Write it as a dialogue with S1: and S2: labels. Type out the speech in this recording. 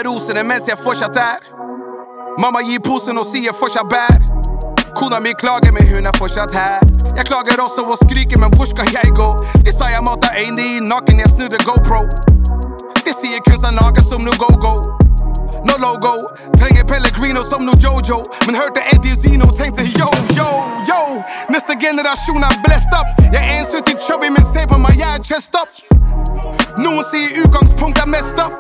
S1: rosene mens jeg fortsatt er. Mamma gir posen og sier fortsatt bær. Kona mi klager, men hun er fortsatt her. Jeg klager også og skriker, men hvor skal jeg gå? De sa jeg måtte øyne i naken, jeg snudde GoPro. De sier kunst er naken som no go-go. No logo, trenger Pellegrino som no Jojo. Men hørte Eddie Zino og tenkte yo. Neste generasjon er blessed up. Jeg er 1,70 chubby, men se på meg, jeg er chest up. Noen sier utgangspunkt er messed up.